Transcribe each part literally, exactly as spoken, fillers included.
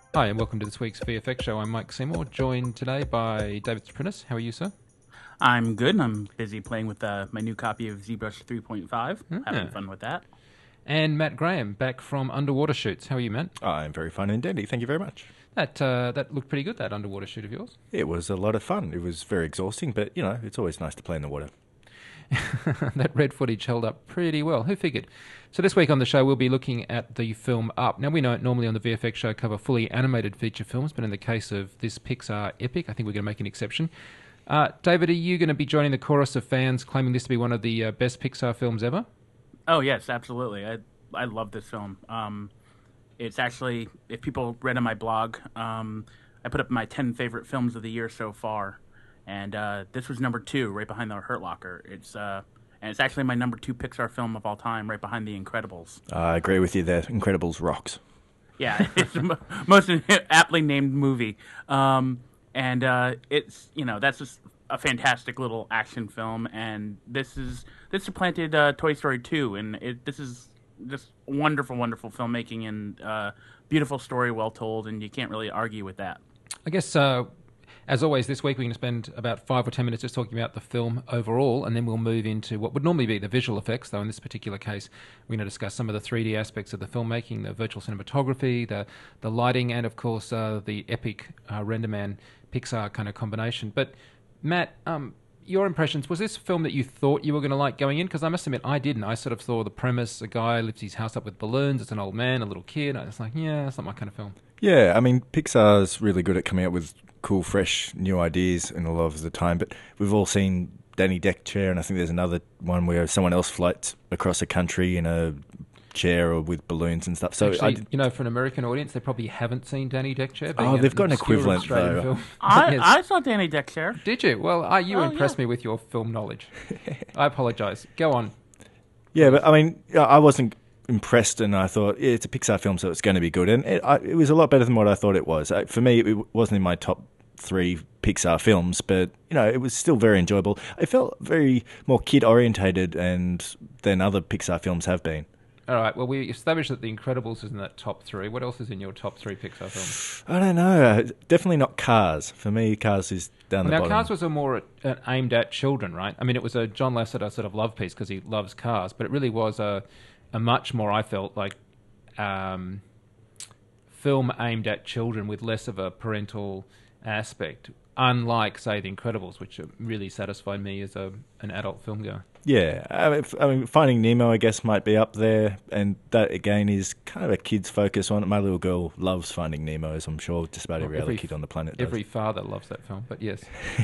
Hi, and welcome to this week's V F X show. I'm Mike Seymour, joined today by David Sprinis. How are you, sir? I'm good. And I'm busy playing with uh, my new copy of ZBrush three point five. Yeah. Having fun with that. And Matt Graham, back from Underwater Shoots. How are you, Matt? I'm very fine indeed. Thank you very much. That uh, that looked pretty good, that underwater shoot of yours. It was a lot of fun. It was very exhausting, but, you know, it's always nice to play in the water. That red footage held up pretty well. Who figured? So this week on the show, we'll be looking at the film Up. Now, we know normally on the V F X show cover fully animated feature films, but in the case of this Pixar epic, I think we're going to make an exception. Uh, David, are you going to be joining the chorus of fans claiming this to be one of the uh, best Pixar films ever? Oh, yes, absolutely. I I love this film. Um, it's actually, if people read on my blog, um, I put up my ten favorite films of the year so far. And uh, this was number two, right behind The Hurt Locker. It's uh, and it's actually my number two Pixar film of all time, right behind The Incredibles. Uh, I agree with you there. Incredibles rocks. Yeah, it's the most aptly named movie. Um, and uh, it's, you know, that's just a fantastic little action film. And this is this supplanted uh, Toy Story two, and it, this is just wonderful, wonderful filmmaking and uh, beautiful story, well told, and you can't really argue with that. I guess, uh, as always, this week we're going to spend about five or ten minutes just talking about the film overall, and then we'll move into what would normally be the visual effects, though in this particular case we're going to discuss some of the three D aspects of the filmmaking, the virtual cinematography, the the lighting, and of course uh, the epic uh, RenderMan Pixar kind of combination. But Matt, um, your impressions, was this a film that you thought you were going to like going in? Because I must admit, I didn't. I sort of saw the premise, a guy lifts his house up with balloons, it's an old man, a little kid. I was like, yeah, that's not my kind of film. Yeah, I mean, Pixar's really good at coming up with cool, fresh, new ideas in a lot of the time, but we've all seen Danny Deck Chair, and I think there's another one where someone else floats across a country in a chair or with balloons and stuff. So, Actually, I did, you know, for an American audience, they probably haven't seen Danny Deck Chair. Oh, they've got an equivalent, though. I, Yes. I saw Danny Deck Chair. Did you? Well, uh, you Oh, impressed yeah. me with your film knowledge. I apologise. Go on. yeah, but I mean, yeah, I wasn't impressed, and I thought, yeah, it's a Pixar film, so it's going to be good. And it, I, it was a lot better than what I thought it was. Uh, For me, it wasn't in my top three Pixar films, but you know, it was still very enjoyable. It felt very more kid orientated and than other Pixar films have been. All right. Well, we established that The Incredibles is in that top three. What else is in your top three Pixar films? I don't know. Uh, definitely not Cars. For me, Cars is down the Now, bottom. Cars was a more uh, aimed at children, right? I mean, it was a John Lasseter sort of love piece because he loves cars, but it really was a, a much more, I felt, like um, film aimed at children with less of a parental aspect, unlike, say, The Incredibles, which really satisfied me as a an adult film goer. Yeah, I mean, f- I mean, Finding Nemo, I guess, might be up there, and that again is kind of a kid's focus on it. My little girl loves Finding Nemo, as I'm sure just about Well, every, every other kid on the planet does. Every father loves that film, but yes.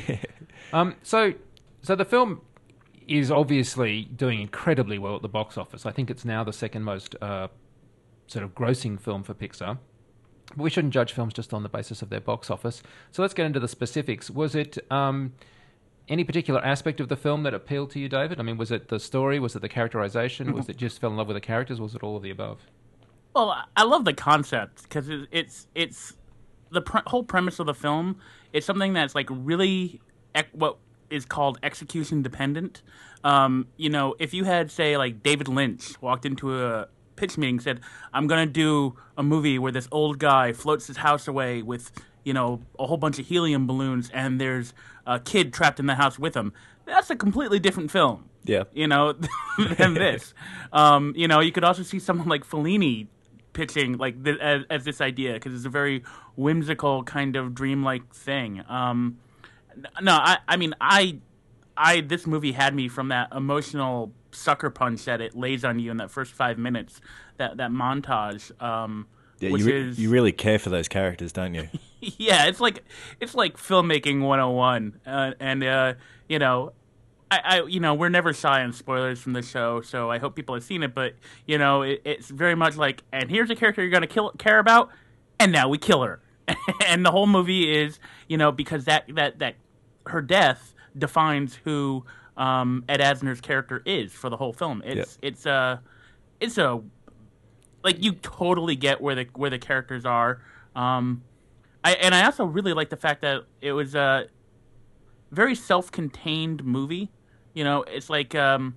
um, so, so the film is obviously doing incredibly well at the box office. I think it's now the second most uh, sort of grossing film for Pixar. But we shouldn't judge films just on the basis of their box office. So let's get into the specifics. Was it um, any particular aspect of the film that appealed to you, David? I mean, was it the story? Was it the characterization? Was it just fell in love with the characters? Was it all of the above? Well, I- I love the concept because it, it's it's the pre- whole premise of the film. It's something that's like really ec- what is called execution dependent. Um, you know, if you had, say, like David Lynch walked into a pitch meeting and said, "I'm going to do a movie where this old guy floats his house away with, you know, a whole bunch of helium balloons, and there's a kid trapped in the house with him," that's a completely different film. Yeah. You know, than this. Um, you know, you could also see someone like Fellini pitching like th- as, as this idea because it's a very whimsical kind of dreamlike thing. Um, n- no, I, I mean, I, I, this movie had me from that emotional sucker punch that it lays on you in that first five minutes. That that montage, um, Yeah, which you, re- is you really care for those characters, don't you? yeah, it's like it's like filmmaking one oh one, uh, and uh, you know. I, I, you know, we're never shy on spoilers from the show, so I hope people have seen it. But you know, it, it's very much like, and here's a character you're going to kill, care about, and now we kill her, and the whole movie is, you know, because that that that her death defines who um, Ed Asner's character is for the whole film. It's Yep. it's a it's a like you totally get where the where the characters are. Um, I and I also really like the fact that it was a very self-contained movie. You know, it's like um,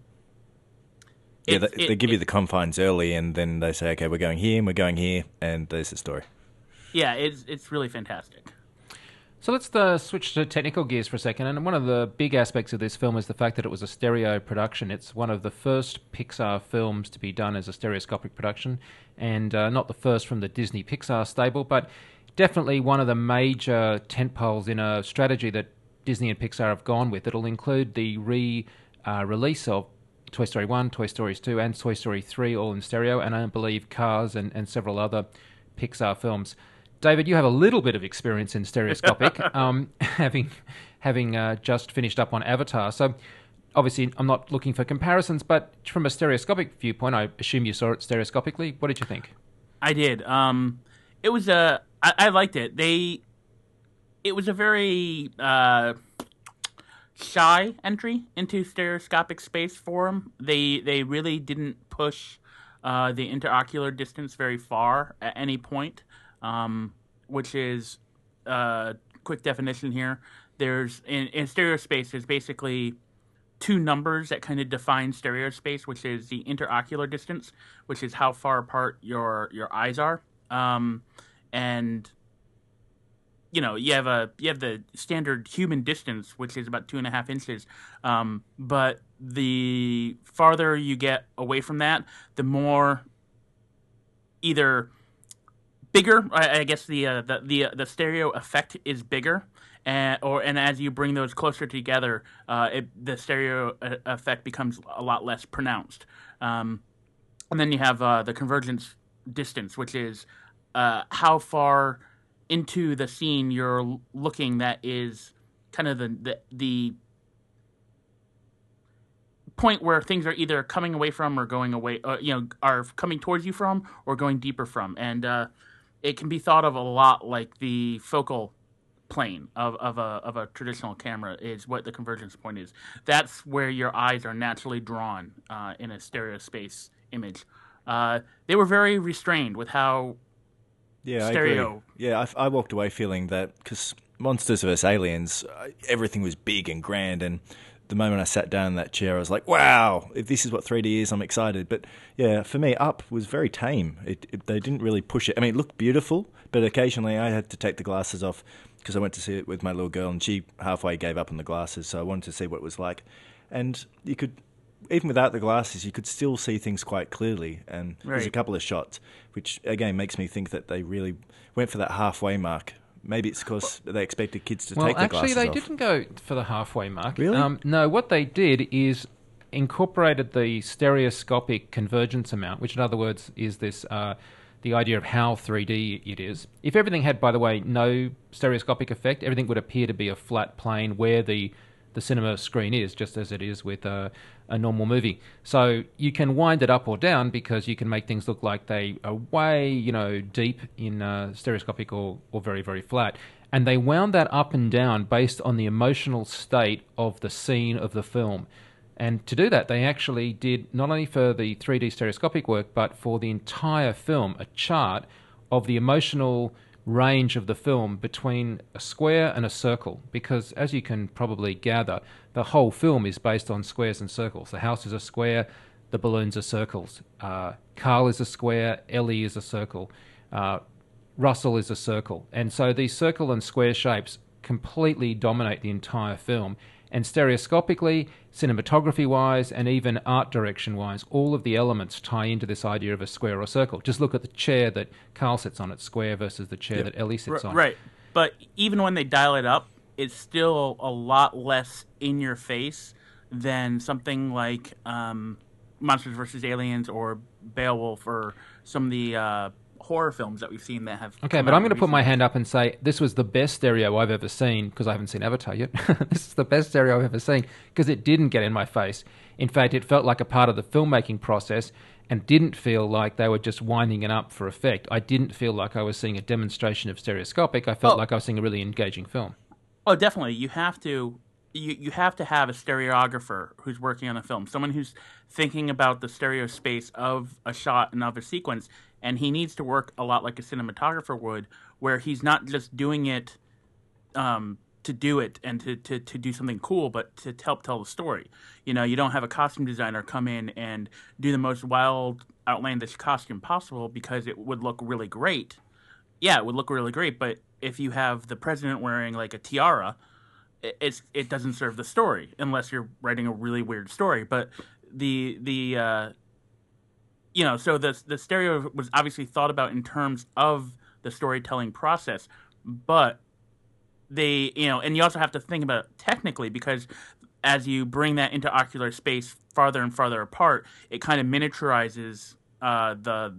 Yeah, it's- they, it- they give you it- the confines early, and then they say, okay, we're going here, and we're going here, and there's the story. Yeah, it's it's really fantastic. So let's uh, switch to technical gears for a second. And one of the big aspects of this film is the fact that it was a stereo production. It's one of the first Pixar films to be done as a stereoscopic production, and uh, not the first from the Disney Pixar stable, but definitely one of the major tentpoles in a strategy that Disney and Pixar have gone with. It'll include the re-release uh, of Toy Story one, Toy Story two, and Toy Story three, all in stereo, and I believe Cars and, and several other Pixar films. David, you have a little bit of experience in stereoscopic, um, having having uh, just finished up on Avatar. So, obviously, I'm not looking for comparisons, but from a stereoscopic viewpoint, I assume you saw it stereoscopically. What did you think? I did. Um, it was a. I, I liked it. They. It was a very uh, shy entry into stereoscopic space for them. They they really didn't push uh, the interocular distance very far at any point. Um, which is a uh, quick definition here. There's in, in stereo space, there's basically two numbers that kind of define stereo space, which is the interocular distance, which is how far apart your your eyes are, um, and you know you have a you have the standard human distance, which is about two and a half inches, um, but the farther you get away from that, the more either bigger, I guess the uh, the the the stereo effect is bigger, and or and as you bring those closer together, uh, it, the stereo effect becomes a lot less pronounced. Um, and then you have uh, the convergence distance, which is uh, how far into the scene you're looking. That is kind of the the, the point where things are either coming away from or going away, uh, you know, are coming towards you from or going deeper from, and uh, it can be thought of a lot like the focal plane of, of a of a traditional camera is what the convergence point is. That's where your eyes are naturally drawn uh, in a stereo space image. Uh, they were very restrained with how yeah, stereo. I agree. Yeah, I, I walked away feeling that because Monsters versus Aliens, uh, everything was big and grand, and the moment I sat down in that chair, I was like, wow, if this is what three D is, I'm excited. But yeah, for me, Up was very tame. It, it, they didn't really push it. I mean, it looked beautiful, but occasionally I had to take the glasses off because I went to see it with my little girl, and she halfway gave up on the glasses, so I wanted to see what it was like. And you could, even without the glasses, you could still see things quite clearly. And right. There's a couple of shots, which again makes me think that they really went for that halfway mark. Maybe it's because they expected kids to well, take the glasses off. Well, actually, they didn't go for the halfway mark. Really? Um, no, what they did is incorporated the stereoscopic convergence amount, which in other words is this uh, the idea of how three D it is. If everything had, by the way, no stereoscopic effect, everything would appear to be a flat plane where the the cinema screen is, just as it is with a, a normal movie. So you can wind it up or down because you can make things look like they are way, you know, deep in uh, stereoscopic or, or very, very flat. And they wound that up and down based on the emotional state of the scene of the film. And to do that, they actually did, not only for the three D stereoscopic work, but for the entire film, a chart of the emotional range of the film between a square and a circle, because as you can probably gather, the whole film is based on squares and circles. The house is a square, the balloons are circles. Uh, Carl is a square, Ellie is a circle, uh, Russell is a circle. And so these circle and square shapes completely dominate the entire film. And stereoscopically, cinematography-wise, and even art direction-wise, all of the elements tie into this idea of a square or circle. Just look at the chair that Carl sits on, it's square versus the chair yep. that Ellie sits R- on. Right, but even when they dial it up, it's still a lot less in your face than something like um, Monsters versus Aliens or Beowulf or some of the uh, horror films that we've seen that have. Okay, but I'm going to put my hand up and say this was the best stereo I've ever seen, because I haven't seen Avatar yet. This is the best stereo I've ever seen because it didn't get in my face. In fact, it felt like a part of the filmmaking process and didn't feel like they were just winding it up for effect. I didn't feel like I was seeing a demonstration of stereoscopic. I felt oh. like I was seeing a really engaging film. Oh, definitely. You have to you, you have to have a stereographer who's working on a film, someone who's thinking about the stereo space of a shot and of a sequence, and he needs to work a lot like a cinematographer would, where he's not just doing it um, to do it and to, to, to do something cool, but to help tell the story. You know, you don't have a costume designer come in and do the most wild, outlandish costume possible because it would look really great. yeah, it would look really great. But if you have the president wearing like a tiara, it, it's it doesn't serve the story unless you're writing a really weird story. But the the uh, you know, so the the stereo was obviously thought about in terms of the storytelling process, but they, you know, and you also have to think about it technically, because as you bring that into ocular space farther and farther apart, it kind of miniaturizes uh, the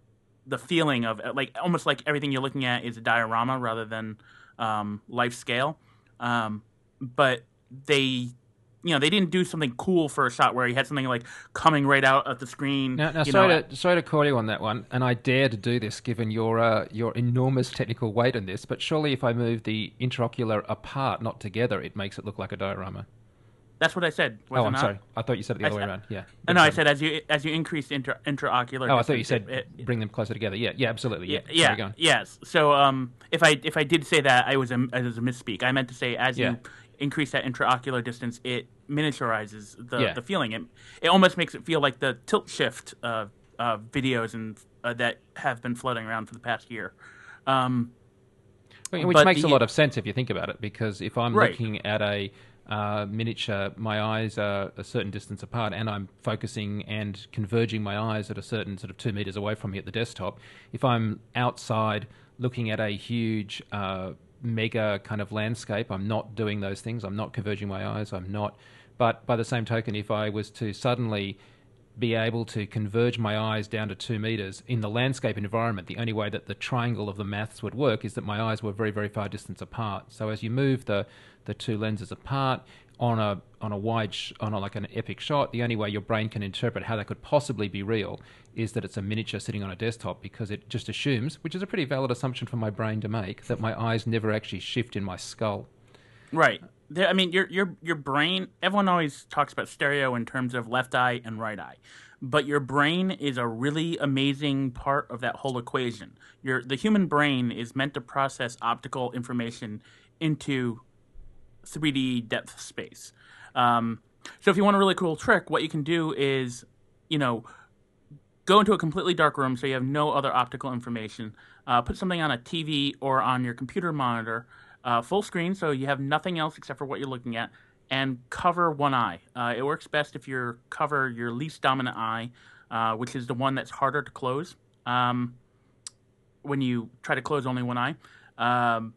the feeling of, like, almost like everything you're looking at is a diorama rather than um, life scale. Um, but they, you know, they didn't do something cool for a shot where he had something like coming right out of the screen. Now, now you sorry, know, to, sorry to call you on that one, and I dare to do this given your uh, your enormous technical weight in this, but surely if I move the intraocular apart, not together, it makes it look like a diorama. That's what I said. Was oh, it I'm not? sorry. I thought you said it the I other way said- around. Yeah. Uh, no, I said as you as you increase intra, intraocular. Oh, I thought you distance, said it- it- bring them closer together. Yeah, yeah, absolutely. Yeah, Yeah, Sorry, go yeah, on. yes. So um, if I if I did say that, I was a, it was a misspeak. I meant to say as Yeah. you increase that intraocular distance, it miniaturizes the, Yeah. the feeling. It, it almost makes it feel like the tilt shift uh, uh, videos and uh, that have been floating around for the past year. Um, Which but makes the- a lot of sense if you think about it, because if I'm Right. looking at a uh, miniature, my eyes are a certain distance apart, and I'm focusing and converging my eyes at a certain sort of two meters away from me at the desktop. If I'm outside looking at a huge, uh, mega kind of landscape, I'm not doing those things. I'm not converging my eyes. I'm not. But by the same token, if I was to suddenly be able to converge my eyes down to two meters in the landscape environment, the only way that the triangle of the maths would work is that my eyes were very, very far distance apart. So as you move the, the two lenses apart on a on a wide sh- on a, like an epic shot, the only way your brain can interpret how that could possibly be real is that it's a miniature sitting on a desktop, because it just assumes, which is a pretty valid assumption for my brain to make, that my eyes never actually shift in my skull. Right. There, I mean, your your your brain. Everyone always talks about stereo in terms of left eye and right eye, but your brain is a really amazing part of that whole equation. Your the human brain is meant to process optical information into three D depth space. Um, so if you want a really cool trick, what you can do is, you know, go into a completely dark room so you have no other optical information. Uh, put something on a T V or on your computer monitor. Uh, full screen, so you have nothing else except for what you're looking at, and cover one eye. Uh, it works best if you cover your least dominant eye, uh, which is the one that's harder to close um, when you try to close only one eye. Um,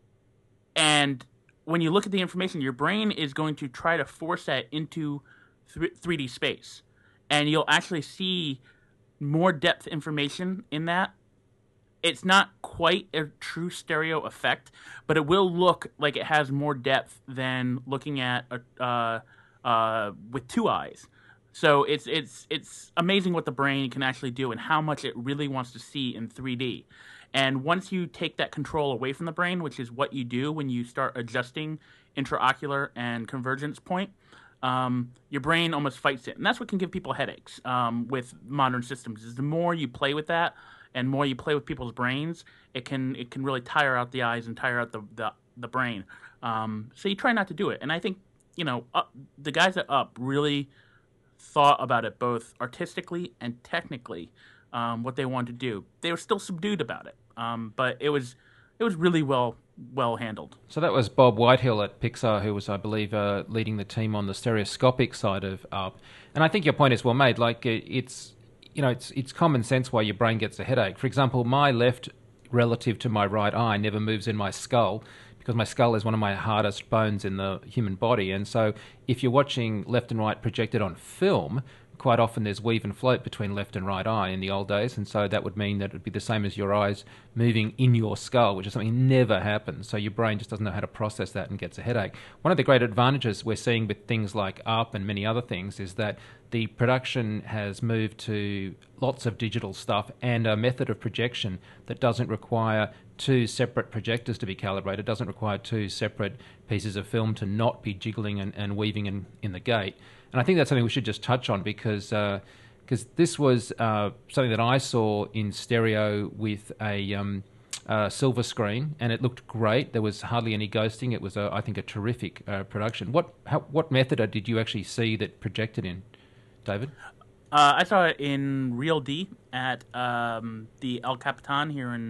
and when you look at the information, your brain is going to try to force that into th- three D space, and you'll actually see more depth information in that. It's not quite a true stereo effect, but it will look like it has more depth than looking at a, uh, uh, with two eyes. So it's it's it's amazing what the brain can actually do and how much it really wants to see in three D. And once you take that control away from the brain, which is what you do when you start adjusting intraocular and convergence point, um, your brain almost fights it. And that's what can give people headaches um, with modern systems, is the more you play with that, and more you play with people's brains, it can it can really tire out the eyes and tire out the the, the brain. Um, so you try not to do it. And I think, you know, up, the guys at Up really thought about it both artistically and technically, um, what they wanted to do. They were still subdued about it, um, but it was it was really well well handled. So that was Bob Whitehill at Pixar, who was, I believe, uh, leading the team on the stereoscopic side of Up. And I think your point is well made. Like, it's, you know, it's it's common sense why your brain gets a headache. For example, my left relative to my right eye never moves in my skull, because my skull is one of my hardest bones in the human body. And so if you're watching left and right projected on film, quite often there's weave and float between left and right eye in the old days, and so that would mean that it would be the same as your eyes moving in your skull, which is something that never happens. So your brain just doesn't know how to process that and gets a headache. One of the great advantages we're seeing with things like Up and many other things is that the production has moved to lots of digital stuff and a method of projection that doesn't require two separate projectors to be calibrated, doesn't require two separate pieces of film to not be jiggling and, and weaving in, in the gate. And I think that's something we should just touch on, because uh, because this was uh, something that I saw in stereo with a um, uh, silver screen, and it looked great. There was hardly any ghosting. It was, a, I think, a terrific uh, production. What how, what method did you actually see that projected in, David? Uh, I saw it in Real D at um, the El Capitan here in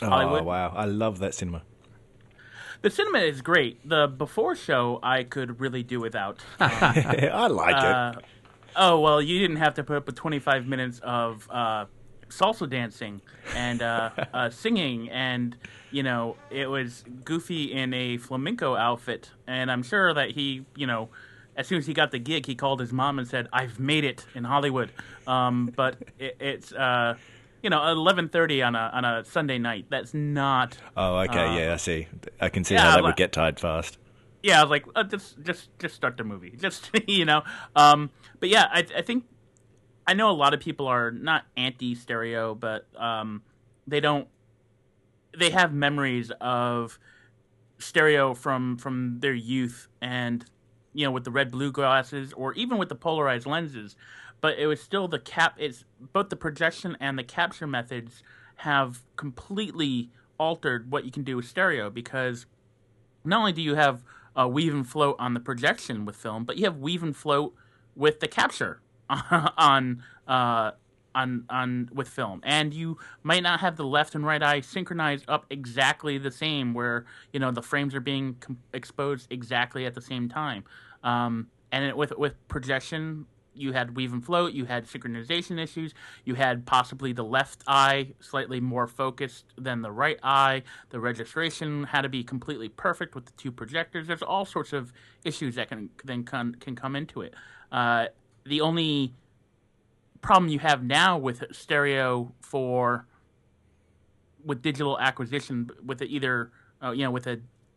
Hollywood. Oh, wow. I love that cinema. The cinema is great. The before show I could really do without. Um, I like uh, it. oh, well, you didn't have to put up with twenty-five minutes of uh, salsa dancing and uh, uh, singing, and, you know, it was Goofy in a flamenco outfit. And I'm sure that he, you know, as soon as he got the gig, he called his mom and said, "I've made it in Hollywood." Um, but it, it's... Uh, You know, eleven thirty on a on a Sunday night. That's not. Oh, okay. uh, yeah, I see. I can see yeah, how that like- would get tired fast. Yeah, I was like, uh, just just just start the movie. Just you know. Um, but yeah, I I think I know a lot of people are not anti stereo, but um, they don't. They have memories of stereo from from their youth, and you know, with the red blue glasses, or even with the polarized lenses. But it was still the cap. It's both the projection and the capture methods have completely altered what you can do with stereo, because not only do you have uh, weave and float on the projection with film, but you have weave and float with the capture on uh, on on with film, and you might not have the left and right eye synchronized up exactly the same, where you know the frames are being com- exposed exactly at the same time. Um, and it, with with projection, you had weave and float, you had synchronization issues, you had possibly the left eye slightly more focused than the right eye, the registration had to be completely perfect with the two projectors. There's all sorts of issues that can then can, can come into it. Uh, the only problem you have now with stereo for with digital acquisition with either uh, you know with a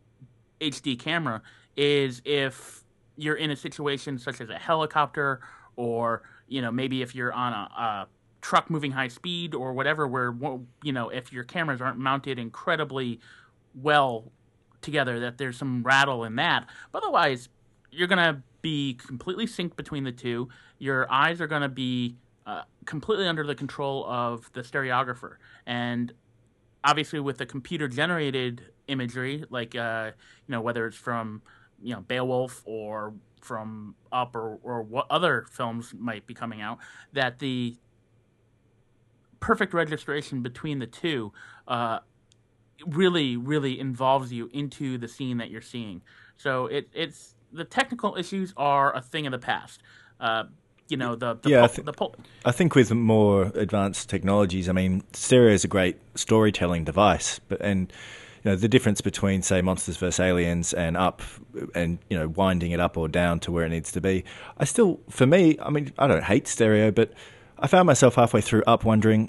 H D camera is if you're in a situation such as a helicopter, or you know maybe if you're on a, a truck moving high speed or whatever, where you know if your cameras aren't mounted incredibly well together, that there's some rattle in that. But otherwise, you're gonna be completely synced between the two. Your eyes are gonna be uh, completely under the control of the stereographer, and obviously with the computer generated imagery, like uh, you know whether it's from you know Beowulf or from Up, or, or what other films might be coming out, that the perfect registration between the two uh, really, really involves you into the scene that you're seeing. So it, it's the technical issues are a thing of the past. Uh, you know the the, Yeah, I pul- thi- the pul- I think with more advanced technologies, I mean, stereo is a great storytelling device, but and you know the difference between, say, Monsters versus. Aliens and Up, and you know winding it up or down to where it needs to be. I still, for me, I mean, I don't hate stereo, but I found myself halfway through Up wondering,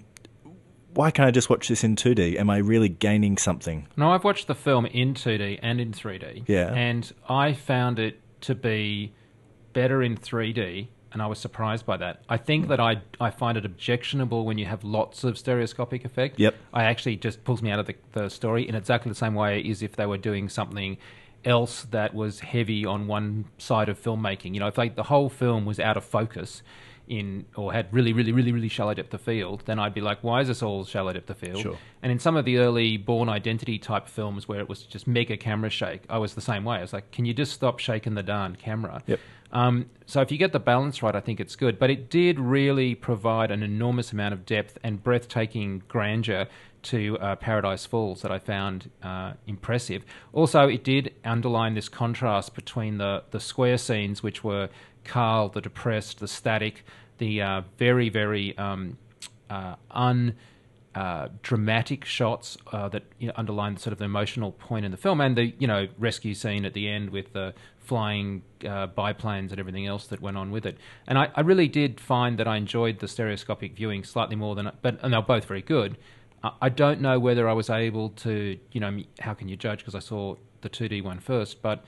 why can't I just watch this in two D? Am I really gaining something? No, I've watched the film in two D and in three D. Yeah. And I found it to be better in three D, and I was surprised by that. I think that I I find it objectionable when you have lots of stereoscopic effect. Yep. I actually just pulls me out of the, the story in exactly the same way as if they were doing something else that was heavy on one side of filmmaking. You know, if like the whole film was out of focus in, or had really, really, really, really shallow depth of field, then I'd be like, why is this all shallow depth of field? Sure. And in some of the early Bourne Identity type films where it was just mega camera shake, I was the same way. I was like, can you just stop shaking the darn camera? Yep. Um, so if you get the balance right, I think it's good. But it did really provide an enormous amount of depth and breathtaking grandeur to uh, Paradise Falls that I found uh, impressive. Also, it did underline this contrast between the, the square scenes, which were Carl, the depressed, the static, the uh, very, very um, uh, un... Uh, dramatic shots uh, that you know, underline the sort of the emotional point in the film, and the you know rescue scene at the end with the flying uh, biplanes and everything else that went on with it. And I, I really did find that I enjoyed the stereoscopic viewing slightly more than, but and they're both very good. Uh, I don't know whether I was able to, you know, how can you judge because I saw the two D one first, but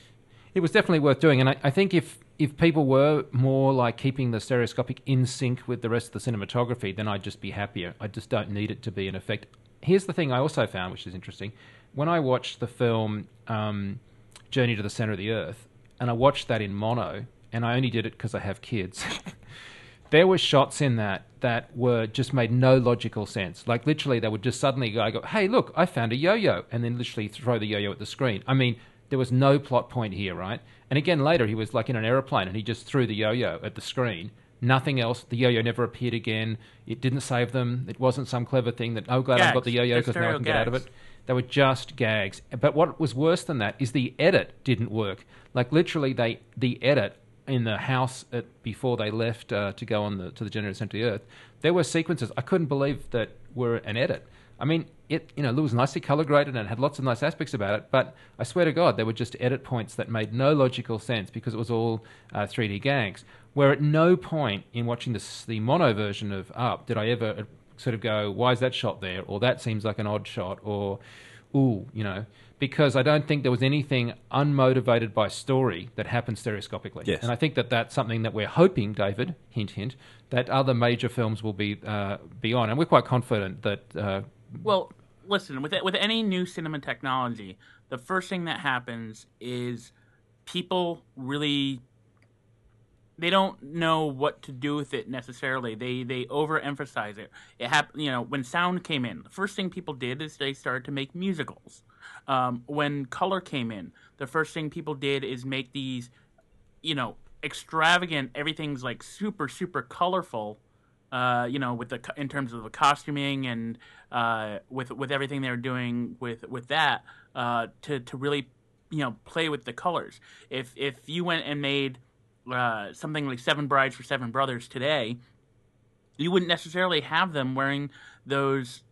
it was definitely worth doing. And I, I think if if people were more like keeping the stereoscopic in sync with the rest of the cinematography, then I'd just be happier. I just don't need it to be an effect. Here's the thing I also found, which is interesting. When I watched the film um, Journey to the Center of the Earth, and I watched that in mono, and I only did it because I have kids, there were shots in that that were just made no logical sense. Like literally they would just suddenly go, go hey, look, I found a yo-yo, and then literally throw the yo-yo at the screen. I mean, there was no plot point here, right? And again, later he was like in an aeroplane and he just threw the yo-yo at the screen. Nothing else. The yo-yo never appeared again. It didn't save them. It wasn't some clever thing that, oh, glad I've got the yo-yo because now I can get out of it. They were just gags. But what was worse than that is the edit didn't work. Like, literally, they the edit in the house at, before they left uh, to go on the to the generator center of the Earth, there were sequences I couldn't believe that were an edit. I mean, it you know, it was nicely color graded and had lots of nice aspects about it, but I swear to God, there were just edit points that made no logical sense because it was all uh, three D gags. Where at no point in watching this, the mono version of Up did I ever uh, sort of go, why is that shot there? Or that seems like an odd shot, or, ooh, you know, because I don't think there was anything unmotivated by story that happened stereoscopically. Yes. And I think that that's something that we're hoping, David, hint, hint, that other major films will be uh, be on. And we're quite confident that... Uh, well, listen, with, it, with any new cinema technology, the first thing that happens is people really... They don't know what to do with it necessarily. They they overemphasize it. It hap- you know, when sound came in, the first thing people did is they started to make musicals. Um, when color came in, the first thing people did is make these, you know, extravagant. Everything's like super super colorful. Uh, you know, with the in terms of the costuming and uh, with with everything they're doing with with that uh, to to really, you know, play with the colors. If if you went and made Uh, something like Seven Brides for Seven Brothers today, you wouldn't necessarily have them wearing those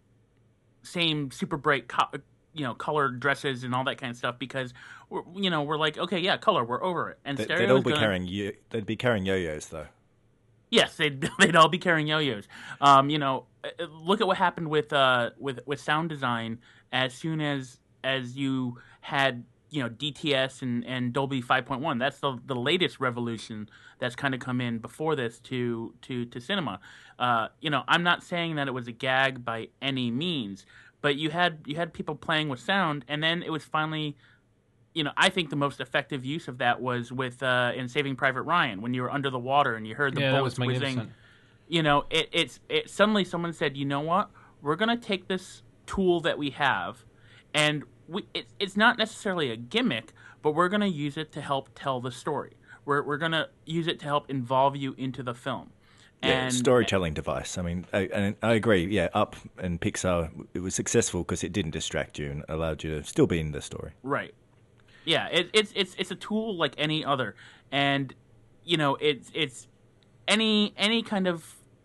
same super bright, co- you know, colored dresses and all that kind of stuff because, we're, you know, we're like, okay, yeah, color, we're over it. And They, stereo they'd all is be gonna... carrying yo- they'd be carrying yo-yos though. Yes, they'd they'd all be carrying yo-yos. Um, you know, look at what happened with uh with with sound design as soon as as you had. You know, D T S and, and Dolby five point one. That's the the latest revolution that's kind of come in before this to to to cinema. Uh, you know, I'm not saying that it was a gag by any means, but you had you had people playing with sound, and then it was finally, you know, I think the most effective use of that was with uh, in Saving Private Ryan when you were under the water and you heard the yeah, bullets that was whizzing. magnificent. You know, it, it's it suddenly someone said, you know what, we're gonna take this tool that we have, and We, it, it's not necessarily a gimmick, but we're going to use it to help tell the story. We're we're going to use it to help involve you into the film. Yeah, and, storytelling device. I mean, I, and I agree. Yeah, Up and Pixar, it was successful because it didn't distract you and allowed you to still be in the story. Right. Yeah, it, it's it's it's a tool like any other, and you know, it's it's any any kind of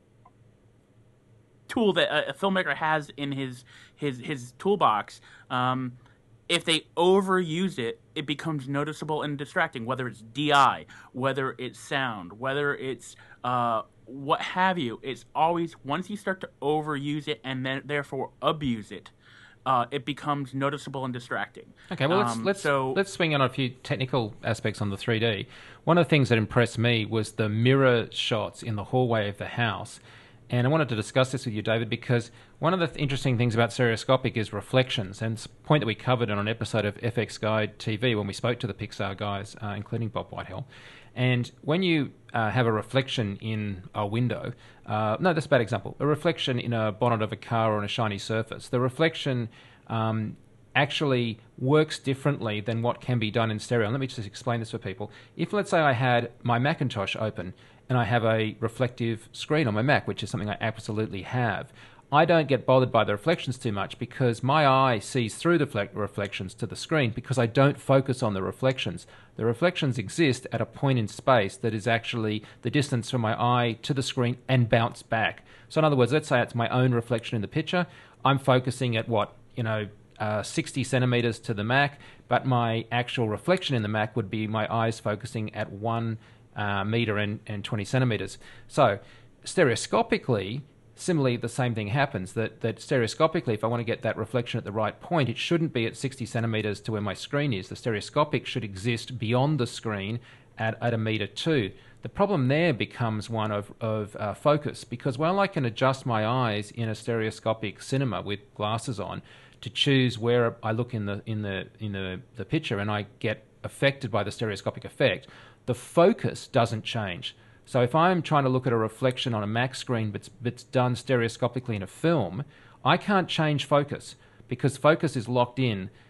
tool that a, a filmmaker has in his his his toolbox. Um, If they overuse it, it becomes noticeable and distracting, whether it's D I, whether it's sound, whether it's uh, what have you. It's always, once you start to overuse it and then therefore abuse it, uh, it becomes noticeable and distracting. Okay, well, let's Um, let's, so, let's swing on a few technical aspects on the three D. One of the things that impressed me was the mirror shots in the hallway of the house. And I wanted to discuss this with you, David, because one of the th- interesting things about stereoscopic is reflections, and it's a point that we covered on an episode of F X Guide T V when we spoke to the Pixar guys, uh, including Bob Whitehill. And when you uh, have a reflection in a window, uh, no, that's a bad example, a reflection in a bonnet of a car or on a shiny surface, the reflection um, actually works differently than what can be done in stereo. And let me just explain this for people. If, let's say, I had my Macintosh open, and I have a reflective screen on my Mac, which is something I absolutely have, I don't get bothered by the reflections too much because my eye sees through the fle- reflections to the screen because I don't focus on the reflections. The reflections exist at a point in space that is actually the distance from my eye to the screen and bounce back. So in other words, let's say it's my own reflection in the picture. I'm focusing at what, you know, uh, sixty centimeters to the Mac, but my actual reflection in the Mac would be my eyes focusing at one Uh, meter and, and twenty centimeters. So stereoscopically, similarly, the same thing happens, that, that stereoscopically, if I want to get that reflection at the right point, it shouldn't be at sixty centimeters to where my screen is. The stereoscopic should exist beyond the screen at, at a meter two. The problem there becomes one of, of uh, focus, because while I can adjust my eyes in a stereoscopic cinema with glasses on to choose where I look in the in the in the, the picture and I get affected by the stereoscopic effect, the focus doesn't change. So if I'm trying to look at a reflection on a Mac screen but it's done stereoscopically in a film, I can't change focus because focus is locked in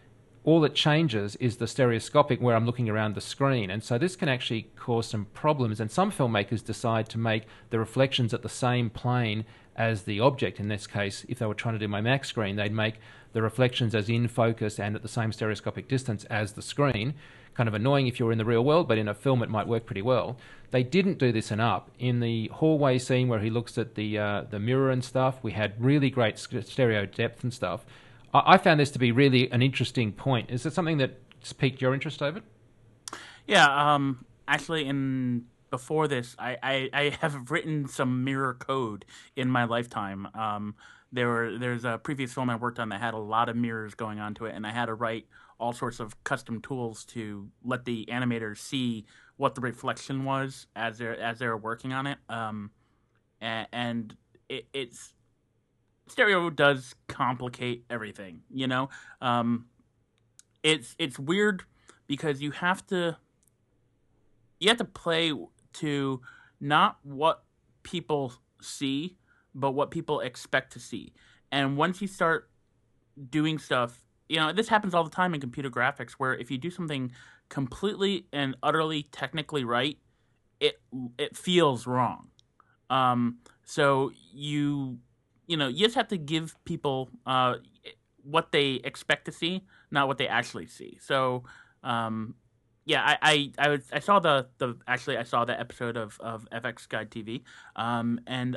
all that changes is the stereoscopic where I'm looking around the screen. And so this can actually cause some problems. And some filmmakers decide to make the reflections at the same plane as the object. In this case, if they were trying to do my Mac screen, they'd make the reflections as in focus and at the same stereoscopic distance as the screen. Kind of annoying if you're in the real world, but in a film it might work pretty well. They didn't do this in Up. In the hallway scene where he looks at the uh, the mirror and stuff, we had really great stereo depth and stuff. I, I found this to be really an interesting point. Is it something that's piqued your interest, David? Yeah, um, actually, in before this, I, I, I have written some mirror code in my lifetime. Um, there were there's a previous film I worked on that had a lot of mirrors going onto it, and I had to write all sorts of custom tools to let the animators see what the reflection was as they're as they're working on it. Um, and, and it, it's stereo does complicate everything, you know. Um, it's it's weird because you have to you have to play to not what people see, but what people expect to see. And once you start doing stuff, you know, this happens all the time in computer graphics, where if you do something completely and utterly technically right, it it feels wrong. Um, so you you know you just have to give people uh, what they expect to see, not what they actually see. So um, yeah, I I I, was, I saw the, the actually I saw the episode of, of F X Guide T V, um, and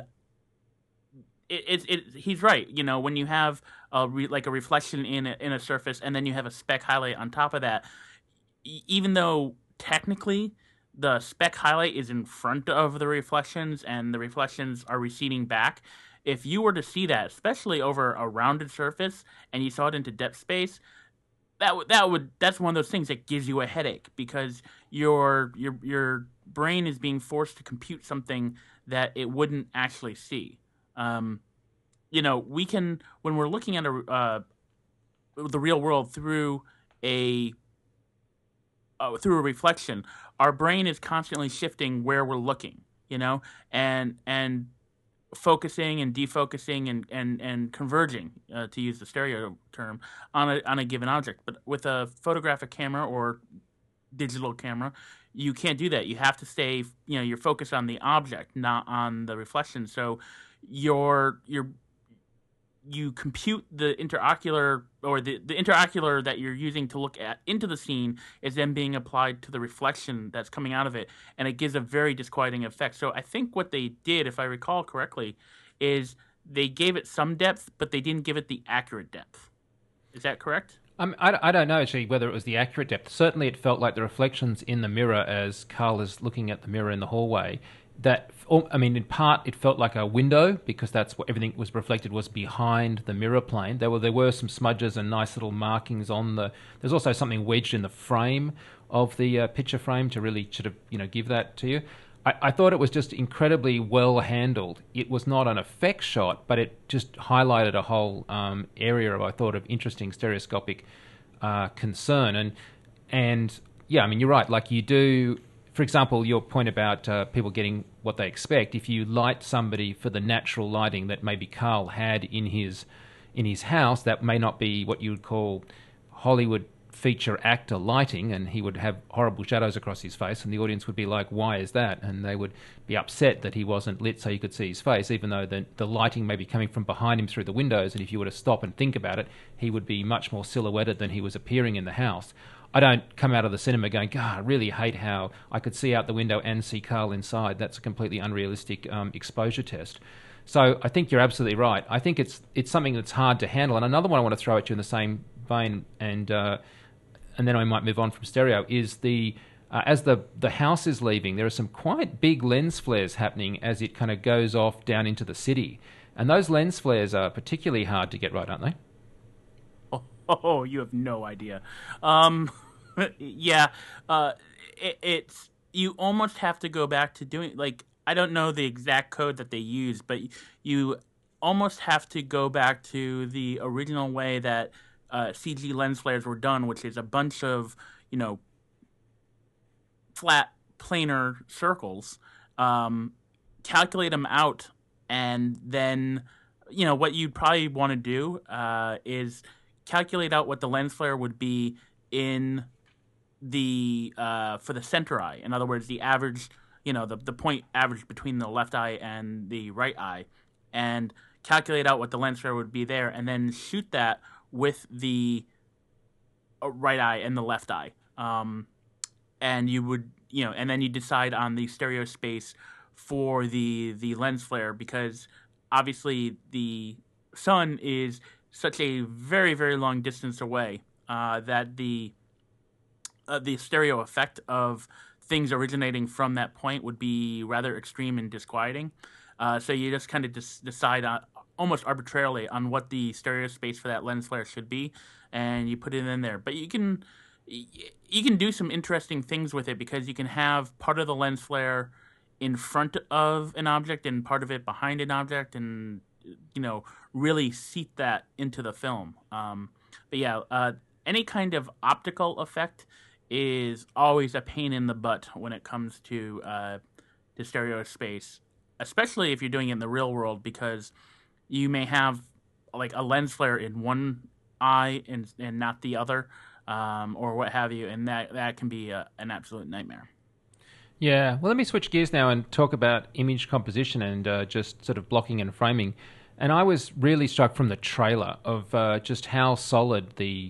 It, it, it, he's right. You know, when you have a re, like a reflection in a, in a surface, and then you have a speck highlight on top of that, e- even though technically the speck highlight is in front of the reflections and the reflections are receding back, if you were to see that, especially over a rounded surface, and you saw it into depth space, that would that would that's one of those things that gives you a headache, because your your your brain is being forced to compute something that it wouldn't actually see. Um, you know, we can, when we're looking at a, uh, the real world through a uh, through a reflection, our brain is constantly shifting where we're looking, you know, and and focusing and defocusing and and and converging, uh, to use the stereo term, on a on a given object. But with a photographic camera or digital camera, you can't do that. You have to stay, you know, you're focused on the object, not on the reflection. So your your you compute the interocular, or the, the interocular that you're using to look at into the scene is then being applied to the reflection that's coming out of it, and it gives a very disquieting effect. So I think what they did, if I recall correctly, is they gave it some depth, but they didn't give it the accurate depth. Is that correct? Um, I, I don't know actually whether it was the accurate depth. Certainly it felt like the reflections in the mirror as Carl is looking at the mirror in the hallway, that, I mean, in part it felt like a window, because that's what everything was reflected was behind the mirror plane. There were there were some smudges and nice little markings on the. There's also something wedged in the frame of the uh, picture frame to really sort of, you know, give that to you. I, I thought it was just incredibly well handled. It was not an effect shot, but it just highlighted a whole um, area of, I thought, of interesting stereoscopic uh, concern. And and yeah, I mean, you're right. Like you do. For example, your point about uh, people getting what they expect. If you light somebody for the natural lighting that maybe Carl had in his in his house, that may not be what you would call Hollywood feature actor lighting, and he would have horrible shadows across his face, and the audience would be like, "Why is that?" And they would be upset that he wasn't lit so you could see his face, even though the the lighting may be coming from behind him through the windows. And if you were to stop and think about it, he would be much more silhouetted than he was appearing in the house. I don't come out of the cinema going, God, I really hate how I could see out the window and see Carl inside. That's a completely unrealistic um, exposure test. So I think you're absolutely right. I think it's it's something that's hard to handle. And another one I want to throw at you in the same vein, and uh, and then I might move on from stereo, is the uh, as the, the house is leaving, there are some quite big lens flares happening as it kind of goes off down into the city. And those lens flares are particularly hard to get right, aren't they? Oh, you have no idea. Um, yeah, uh, it, it's you almost have to go back to doing, like, I don't know the exact code that they use, but you almost have to go back to the original way that uh, C G lens flares were done, which is a bunch of, you know, flat planar circles, um, calculate them out, and then, you know, what you'd probably want to do uh, is calculate out what the lens flare would be in the uh, for the center eye. In other words, the average, you know, the the point average between the left eye and the right eye, and calculate out what the lens flare would be there, and then shoot that with the right eye and the left eye. Um, and you would, you know, and then you decide on the stereo space for the the lens flare, because obviously the sun is such a very, very long distance away uh, that the uh, the stereo effect of things originating from that point would be rather extreme and disquieting. Uh, so you just kind of dis- decide on, almost arbitrarily on what the stereo space for that lens flare should be, and you put it in there. But you can you can do some interesting things with it, because you can have part of the lens flare in front of an object and part of it behind an object, and you know, really seat that into the film. Um, but yeah, uh, any kind of optical effect is always a pain in the butt when it comes to uh, to stereo space, especially if you're doing it in the real world, because you may have like a lens flare in one eye and and not the other, um, or what have you, and that that can be a, an absolute nightmare. Yeah, well, let me switch gears now and talk about image composition and uh, just sort of blocking and framing. And I was really struck from the trailer of uh, just how solid the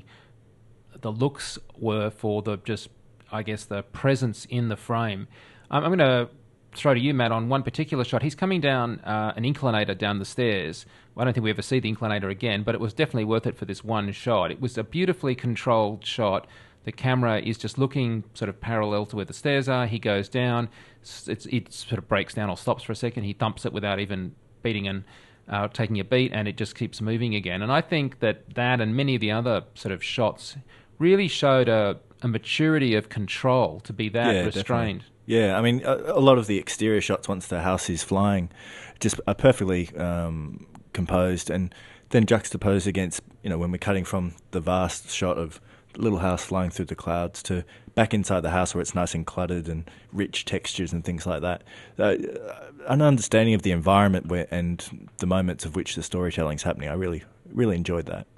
the looks were for the just, I guess, the presence in the frame. Um, I'm going to throw to you, Matt, on one particular shot. He's coming down uh, an inclinator down the stairs. Well, I don't think we ever see the inclinator again, but it was definitely worth it for this one shot. It was a beautifully controlled shot. The camera is just looking sort of parallel to where the stairs are. He goes down. It's, it sort of breaks down or stops for a second. He thumps it without even beating and uh, taking a beat, and it just keeps moving again. And I think that that and many of the other sort of shots really showed a, a maturity of control to be that yeah, restrained. Definitely. Yeah, I mean, a, a lot of the exterior shots once the house is flying just are perfectly um, composed, and then juxtaposed against, you know, when we're cutting from the vast shot of little house flying through the clouds to back inside the house where it's nice and cluttered and rich textures and things like that. Uh, an understanding of the environment where and the moments of which the storytelling's happening, I really, really enjoyed that.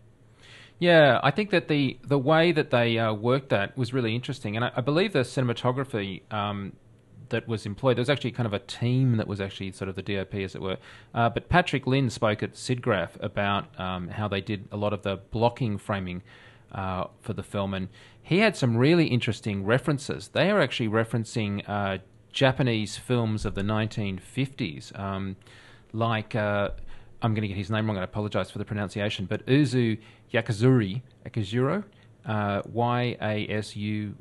Yeah, I think that the the way that they uh, worked that was really interesting, and I, I believe the cinematography um, that was employed, there was actually kind of a team that was actually sort of the D O P, as it were. Uh, but Patrick Lynn spoke at SIGGRAPH about um, how they did a lot of the blocking framing uh, for the film, and he had some really interesting references. They are actually referencing uh, Japanese films of the nineteen fifties, um, like... Uh, I'm going to get his name wrong, I apologize for the pronunciation, but Uzu Yakuzuri, Yakuzuro, uh, Y A S U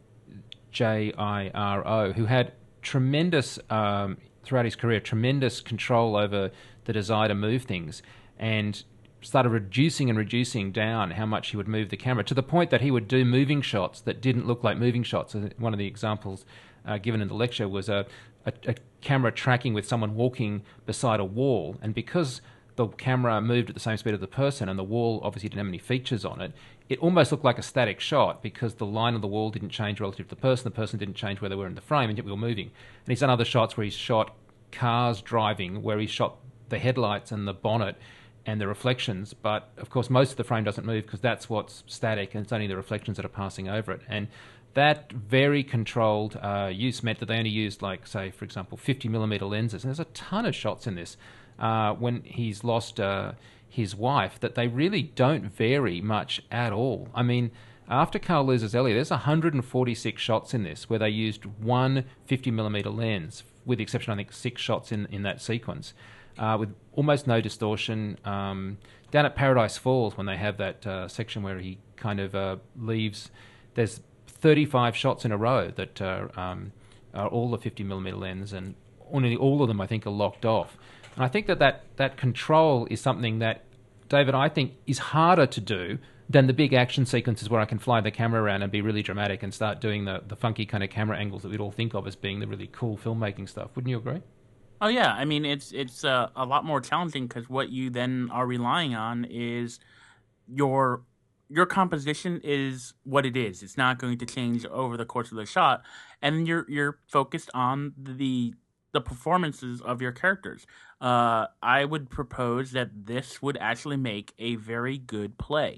J I R O, who had tremendous, um, throughout his career, tremendous control over the desire to move things, and started reducing and reducing down how much he would move the camera, to the point that he would do moving shots that didn't look like moving shots. One of the examples uh, given in the lecture was a, a, a camera tracking with someone walking beside a wall, and because the camera moved at the same speed of the person and the wall obviously didn't have any features on it, it almost looked like a static shot because the line of the wall didn't change relative to the person, the person didn't change where they were in the frame, and yet we were moving. And he's done other shots where he's shot cars driving, where he's shot the headlights and the bonnet and the reflections, but of course most of the frame doesn't move because that's what's static, and it's only the reflections that are passing over it. And that very controlled uh, use meant that they only used, like, say, for example, fifty millimeter lenses, and there's a ton of shots in this Uh, when he's lost uh, his wife, that they really don't vary much at all. I mean, after Carl loses Ellie, there's one hundred forty-six shots in this where they used one fifty millimeter lens, with the exception, I think, six shots in, in that sequence, uh, with almost no distortion. Um, down at Paradise Falls, when they have that uh, section where he kind of uh, leaves, there's thirty-five shots in a row that uh, um, are all the fifty millimeter lens, and only all of them, I think, are locked off. And I think that, that that control is something that, David, I think is harder to do than the big action sequences where I can fly the camera around and be really dramatic and start doing the, the funky kind of camera angles that we'd all think of as being the really cool filmmaking stuff. Wouldn't you agree? Oh, yeah. I mean, it's it's uh, a lot more challenging because what you then are relying on is your your composition is what it is. It's not going to change over the course of the shot. And you're you're focused on the the performances of your characters. Uh, I would propose that this would actually make a very good play.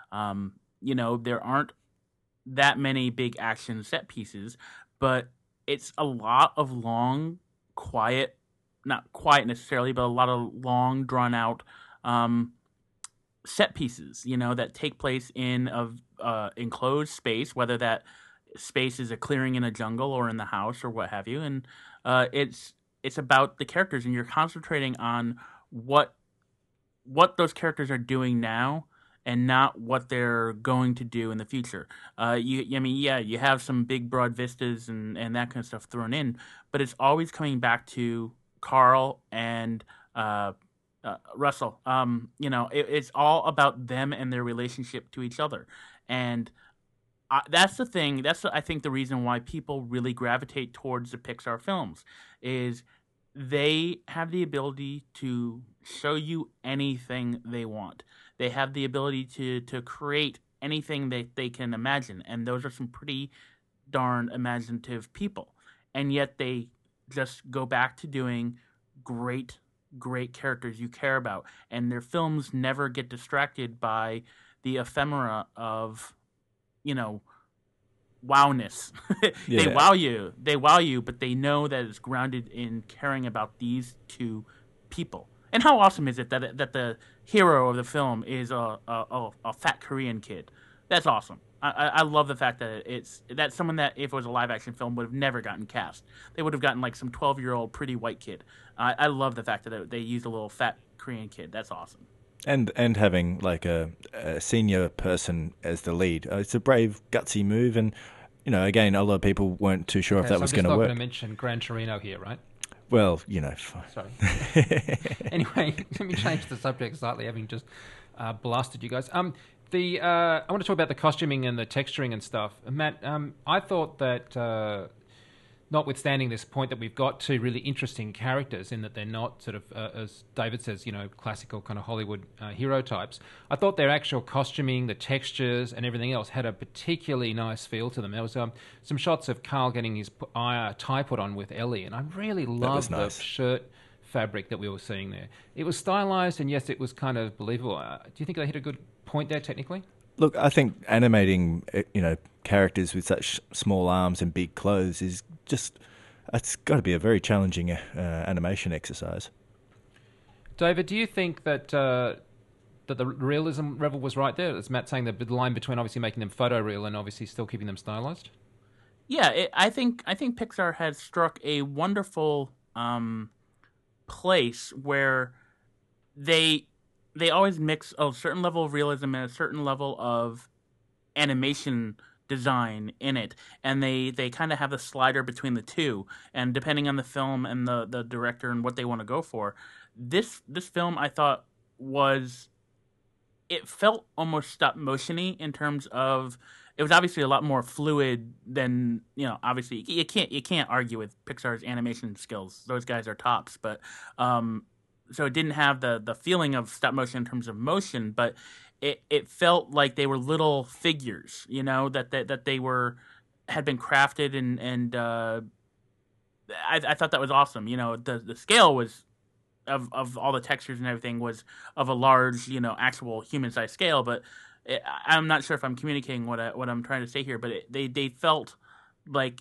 Um, you know, there aren't that many big action set pieces, but it's a lot of long, quiet, not quiet necessarily, but a lot of long, drawn out um, set pieces, you know, that take place in a uh, enclosed space, whether that space is a clearing in a jungle or in the house or what have you. And uh, it's it's about the characters, and you're concentrating on what what those characters are doing now and not what they're going to do in the future. Uh, you, I mean, yeah, you have some big broad vistas and, and that kind of stuff thrown in, but it's always coming back to Carl and uh, uh, Russell. Um, you know, it, it's all about them and their relationship to each other, and uh, that's the thing. That's I think the reason why people really gravitate towards the Pixar films is they have the ability to show you anything they want. They have the ability to to create anything that they can imagine, and those are some pretty darn imaginative people. And yet they just go back to doing great, great characters you care about, and their films never get distracted by the ephemera of, you know, wowness. Yeah. They wow you. They wow you, but they know that it's grounded in caring about these two people. And how awesome is it that that the hero of the film is a a, a fat Korean kid? That's awesome. I, I love the fact that it's that's someone that if it was a live action film would have never gotten cast. They would have gotten like some twelve year old pretty white kid. I, I love the fact that they used a little fat Korean kid. That's awesome. And and having like a, a senior person as the lead, uh, it's a brave, gutsy move. And you know, again, a lot of people weren't too sure okay, if that so was going to work. I'm just not going to mention Gran Torino here, right? Well, you know. Sorry. Anyway, let me change the subject slightly, having just uh, blasted you guys. Um, the uh, I want to talk about the costuming and the texturing and stuff. Matt, um, I thought that, uh, notwithstanding this point that we've got two really interesting characters in that they're not sort of, uh, as David says, you know, classical kind of Hollywood uh, hero types, I thought their actual costuming, the textures and everything else had a particularly nice feel to them. There was um, some shots of Carl getting his uh, tie put on with Ellie, and I really loved nice. the shirt fabric that we were seeing there. It was stylized, and yes, it was kind of believable. Uh, do you think they hit a good point there technically? Look, I think animating, you know, characters with such small arms and big clothes is just, it's got to be a very challenging uh, animation exercise. David, do you think that uh, that the realism level was right there? As Matt saying, the line between obviously making them photoreal and obviously still keeping them stylized? Yeah, it, I think I think Pixar has struck a wonderful um, place where they they always mix a certain level of realism and a certain level of animation design in it, and they, they kind of have a slider between the two, and depending on the film and the, the director and what they want to go for, this this film I thought was, it felt almost stop motion-y in terms of, it was obviously a lot more fluid than, you know, obviously you can't you can't argue with Pixar's animation skills. Those guys are tops, but um so it didn't have the, the feeling of stop motion in terms of motion, but it, it felt like they were little figures, you know, that that, that they were had been crafted, and and uh, I, I thought that was awesome. You know, the the scale was of of all the textures and everything was of a large, you know, actual human sized scale, but it, I'm not sure if I'm communicating what I, what I'm trying to say here, but it, they they felt like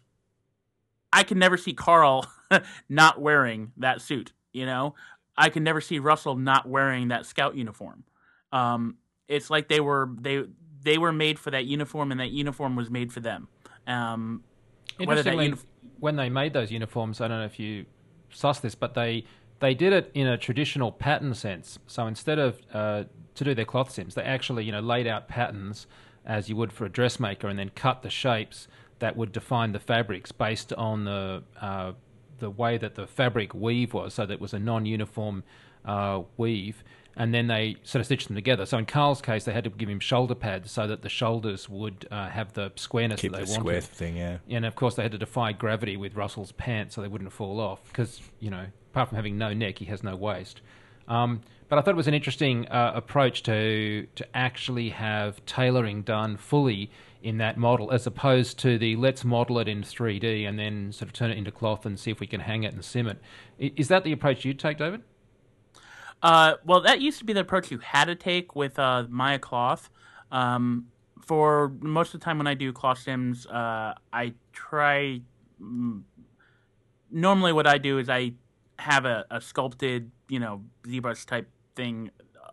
I could never see Carl not wearing that suit, you know. I could never see Russell not wearing that scout uniform. Um, it's like they were they they were made for that uniform, and that uniform was made for them. Um, Interestingly, uni- when they made those uniforms, I don't know if you sussed this, but they they did it in a traditional pattern sense. So instead of uh, to do their cloth sims, they actually you know laid out patterns as you would for a dressmaker, and then cut the shapes that would define the fabrics based on the uh, the way that the fabric weave was, so that it was a non-uniform uh, weave, and then they sort of stitched them together. So in Carl's case, they had to give him shoulder pads so that the shoulders would uh, have the squareness Keep that they the wanted. Square thing, yeah. And of course, they had to defy gravity with Russell's pants so they wouldn't fall off, because you know, apart from having no neck, he has no waist. Um, but I thought it was an interesting uh, approach to to actually have tailoring done fully in that model, as opposed to the let's model it in three D and then sort of turn it into cloth and see if we can hang it and sim it. Is that the approach you'd take, David? Uh, well, that used to be the approach you had to take with uh, Maya Cloth. Um, for most of the time when I do cloth sims, uh, I try. Mm, normally, what I do is I have a, a sculpted, you know, ZBrush type thing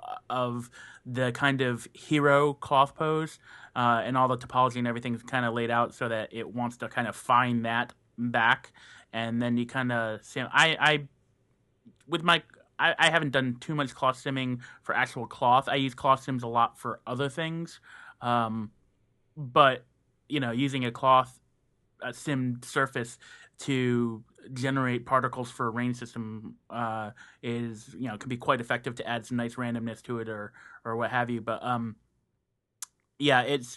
of the kind of hero cloth pose, uh, and all the topology and everything's kind of laid out so that it wants to kind of find that back, and then you kind of sim. I, I with my I, I haven't done too much cloth simming for actual cloth. I use cloth sims a lot for other things, um, but you know, using a cloth a sim surface to generate particles for a rain system uh, is, you know, can be quite effective to add some nice randomness to it, or or what have you. But um, yeah, it's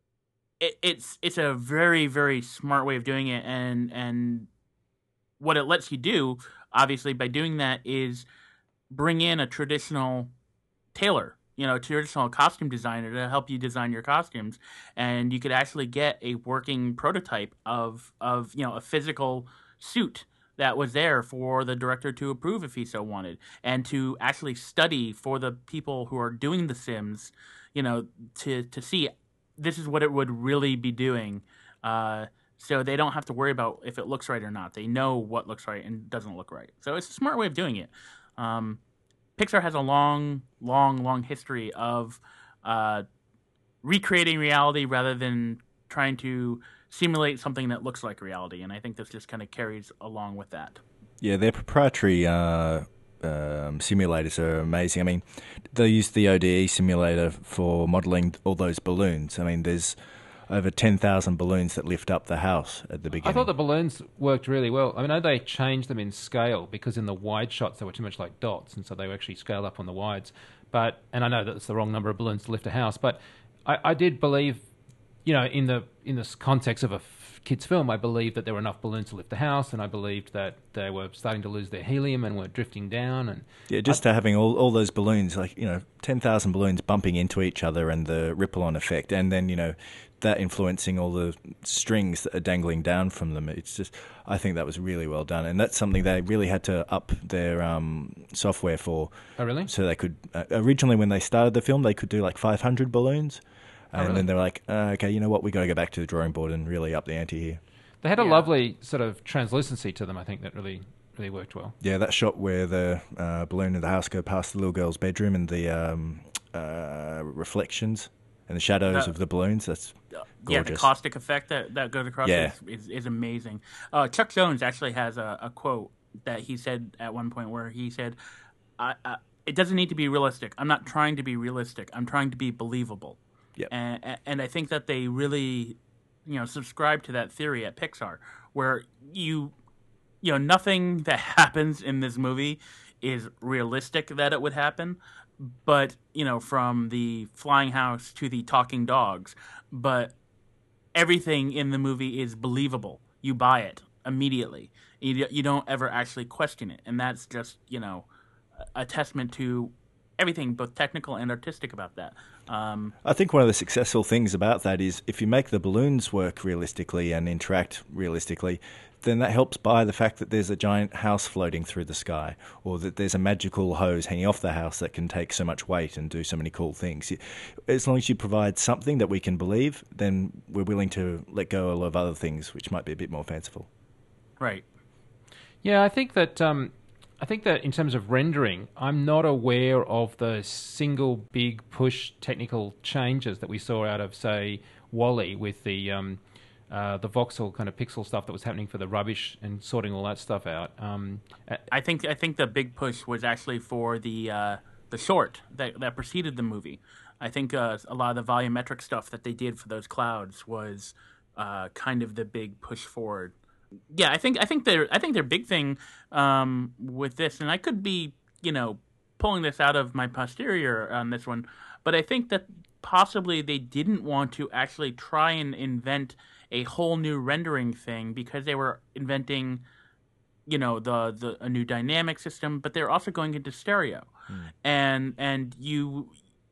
it, it's it's a very very smart way of doing it, and and what it lets you do, obviously, by doing that is bring in a traditional tailor, you know, traditional costume designer to help you design your costumes, and you could actually get a working prototype of of you know a physical suit that was there for the director to approve if he so wanted, and to actually study for the people who are doing the sims, you know, to to see this is what it would really be doing, uh, so they don't have to worry about if it looks right or not. They know what looks right and doesn't look right. So it's a smart way of doing it. Um, Pixar has a long, long, long history of uh, recreating reality rather than trying to simulate something that looks like reality, and I think this just kind of carries along with that. Yeah, their proprietary uh, um, simulators are amazing. I mean, they use the O D E simulator for modelling all those balloons. I mean, there's over ten thousand balloons that lift up the house at the beginning. I thought the balloons worked really well. I mean, I know they changed them in scale because in the wide shots they were too much like dots, and so they were actually scaled up on the wides. But and I know that's the wrong number of balloons to lift a house, but I, I did believe, you know, in the in this context of a f- kids' film, I believed that there were enough balloons to lift the house, and I believed that they were starting to lose their helium and were drifting down. And yeah, just I, to having all all those balloons, like you know, ten thousand balloons bumping into each other, and the ripple-on effect, and then you know that influencing all the strings that are dangling down from them. It's just, I think that was really well done, and that's something they really had to up their um, software for. Oh, really? So they could uh, originally when they started the film, they could do like five hundred balloons. And oh, really? Then they were like, uh, okay, you know what, we got to go back to the drawing board and really up the ante here. They had a yeah. lovely sort of translucency to them, I think, that really really worked well. Yeah, that shot where the uh, balloon in the house go past the little girl's bedroom and the um, uh, reflections and the shadows the, of the balloons, that's gorgeous. Yeah, the caustic effect that, that goes across yeah. is, is, is amazing. Uh, Chuck Jones actually has a, a quote that he said at one point where he said, I, I, it doesn't need to be realistic. I'm not trying to be realistic. I'm trying to be believable. Yep. And, and I think that they really, you know, subscribe to that theory at Pixar, where you, you know, nothing that happens in this movie is realistic that it would happen, but, you know, from the flying house to the talking dogs, but everything in the movie is believable. You buy it immediately. You, you don't ever actually question it, and that's just, you know, a testament to everything, both technical and artistic, about that. Um, I think one of the successful things about that is if you make the balloons work realistically and interact realistically, then that helps by the fact that there's a giant house floating through the sky, or that there's a magical hose hanging off the house that can take so much weight and do so many cool things. As long as you provide something that we can believe, then we're willing to let go of a lot of other things which might be a bit more fanciful. Right. Yeah, I think that... Um I think that in terms of rendering, I'm not aware of the single big push technical changes that we saw out of, say, WALL-E with the um, uh, the voxel kind of pixel stuff that was happening for the rubbish and sorting all that stuff out. Um, I think I think the big push was actually for the uh, the short that that preceded the movie. I think uh, a lot of the volumetric stuff that they did for those clouds was uh, kind of the big push forward. Yeah, I think I think their I think their big thing um, with this, and I could be, you know, pulling this out of my posterior on this one, but I think that possibly they didn't want to actually try and invent a whole new rendering thing because they were inventing, you know, the, the a new dynamic system, but they're also going into stereo, mm. and and you.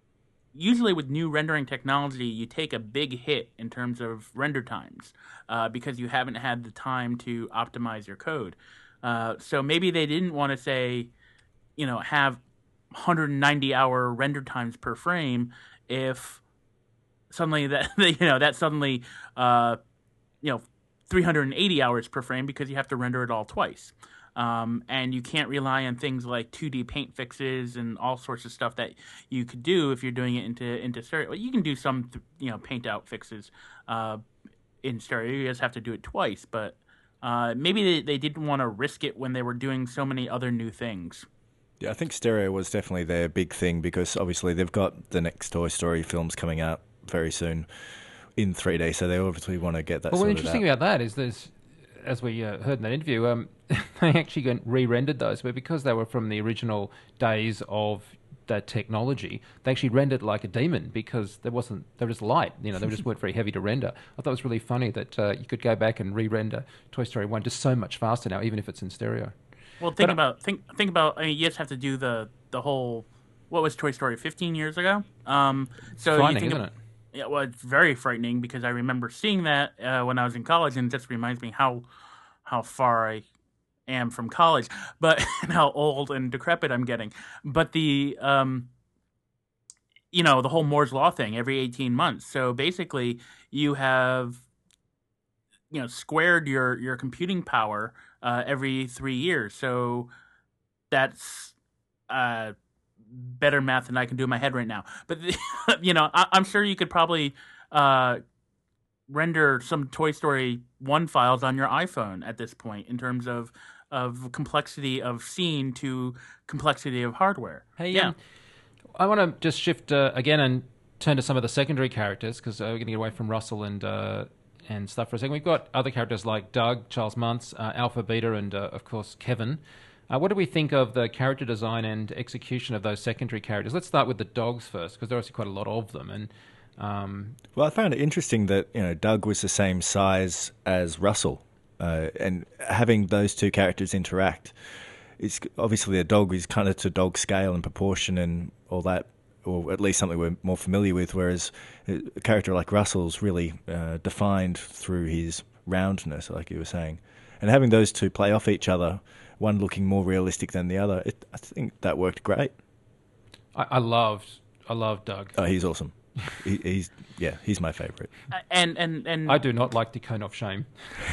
Usually with new rendering technology, you take a big hit in terms of render times uh, because you haven't had the time to optimize your code. Uh, so maybe they didn't want to say, you know, have one hundred ninety hour render times per frame if suddenly that you know that suddenly uh, you know three hundred eighty hours per frame because you have to render it all twice. Um, and you can't rely on things like two D paint fixes and all sorts of stuff that you could do if you're doing it into into stereo. Well, you can do some, you know, paint out fixes uh, in stereo. You just have to do it twice. But uh, maybe they, they didn't want to risk it when they were doing so many other new things. Yeah, I think stereo was definitely their big thing because obviously they've got the next Toy Story films coming out very soon in three D, so they obviously want to get that. Well, what's sorted interesting out. about that is there's, as we uh, heard in that interview, um, they actually got re-rendered those, but because they were from the original days of that technology, they actually rendered like a demon because there wasn't, they were just light, you know, they just weren't very heavy to render. I thought it was really funny that uh, you could go back and re-render Toy Story one just so much faster now, even if it's in stereo. Well, think But, uh, about think think about. I mean, you just have to do the the whole. What was Toy Story fifteen years ago? Um, so Frightening, you think isn't of, it? Yeah, well, it's very frightening because I remember seeing that uh, when I was in college, and it just reminds me how how far I am from college, but and how old and decrepit I'm getting. But the um, you know, the whole Moore's law thing every eighteen months. So basically, you have you know squared your your computing power uh, every three years. So that's uh, better math than I can do in my head right now. But you know, I, I'm sure you could probably uh, render some Toy Story one files on your iPhone at this point in terms of of complexity of scene to complexity of hardware. Hey, yeah. um, I want to just shift uh, again and turn to some of the secondary characters because uh, we're going to get away from Russell and uh, and stuff for a second. We've got other characters like Doug, Charles Muntz, uh, Alpha, Beta, and uh, of course Kevin. Uh, what do we think of the character design and execution of those secondary characters? Let's start with the dogs first because there are actually quite a lot of them. And um, Well, I found it interesting that you know Doug was the same size as Russell, uh, and having those two characters interact. It's obviously a dog is kind of to dog scale and proportion and all that, or at least something we're more familiar with. Whereas a character like Russell's really uh, defined through his roundness, like you were saying, and having those two play off each other, one looking more realistic than the other, it, I think that worked great. I, I loved, I loved Doug. Oh, he's awesome. he, he's yeah, he's my favorite. And and and I do not like Decone off shame.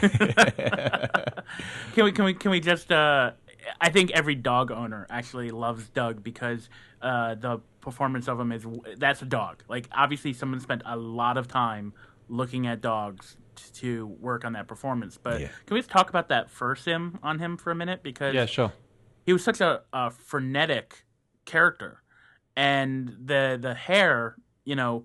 Can we can we can we just? Uh, I think every dog owner actually loves Doug because uh, the performance of him is that's a dog. Like obviously, someone spent a lot of time looking at dogs t- to work on that performance. But Yeah. can we just talk about that fur sim on him for a minute because Yeah, sure. he was such a, a frenetic character, and the the hair, you know.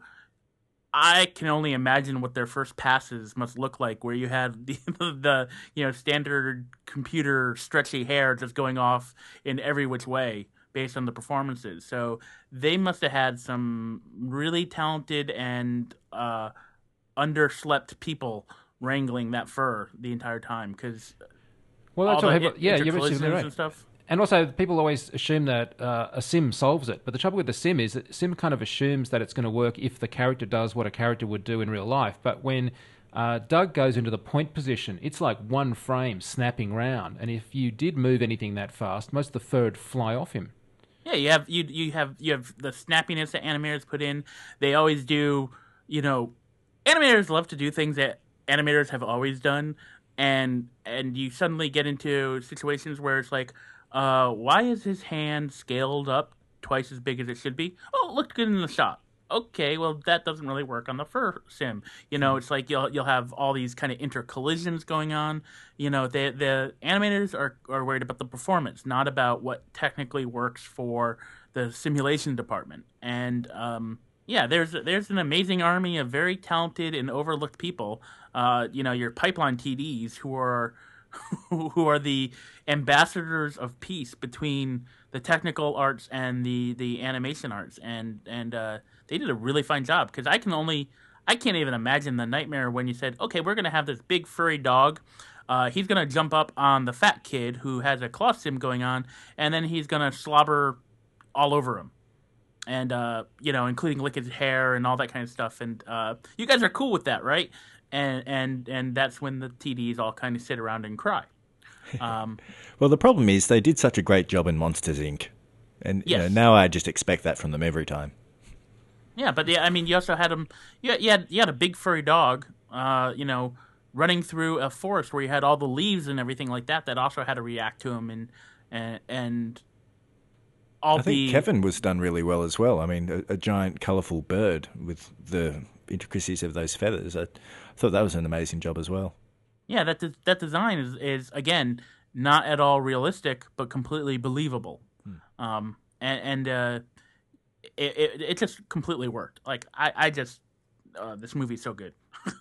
I can only imagine what their first passes must look like, where you had the, the you know standard computer stretchy hair just going off in every which way based on the performances. So they must have had some really talented and uh, underslept people wrangling that fur the entire time because Well, all that's the what people, yeah, inter- you're absolutely collisions right. and stuff. And also, people always assume that uh, a sim solves it. But the trouble with the sim is that sim kind of assumes that it's going to work if the character does what a character would do in real life. But when uh, Doug goes into the point position, it's like one frame snapping round. And if you did move anything that fast, most of the fur would fly off him. Yeah, you have you you have you have the snappiness that animators put in. They always do, you know, animators love to do things that animators have always done, and and you suddenly get into situations where it's like, uh, why is his hand scaled up twice as big as it should be? Oh, it looked good in the shot. Okay, well that doesn't really work on the fur sim. You know, it's like you'll you'll have all these kind of intercollisions going on. You know, the the animators are are worried about the performance, not about what technically works for the simulation department. And um, yeah, there's there's an amazing army of very talented and overlooked people. Uh, you know, your pipeline T Ds who are who are the ambassadors of peace between the technical arts and the, the animation arts, and and uh, they did a really fine job because I can only I can't even imagine the nightmare when you said, okay, we're gonna have this big furry dog, uh, he's gonna jump up on the fat kid who has a cloth sim going on, and then he's gonna slobber all over him, and uh, you know, including lick his hair and all that kind of stuff. And uh, you guys are cool with that, right? And and and that's when the T Ds all kind of sit around and cry. Um, Well, the problem is they did such a great job in Monsters Incorporated. And you know, Yes. now I just expect that from them every time. Yeah, but yeah, I mean, you also had him. You, you had you had a big furry dog. Uh, you know, running through a forest where you had all the leaves and everything like that. That also had to react to him, and and and all I think the Kevin was done really well as well. I mean, a, a giant, colourful bird with the intricacies of those feathers. I thought that was an amazing job as well. yeah that de- that design is is again not at all realistic, but completely believable. Hmm. Um, and and uh, it, it it just completely worked. Like I I just uh, this movie's so good.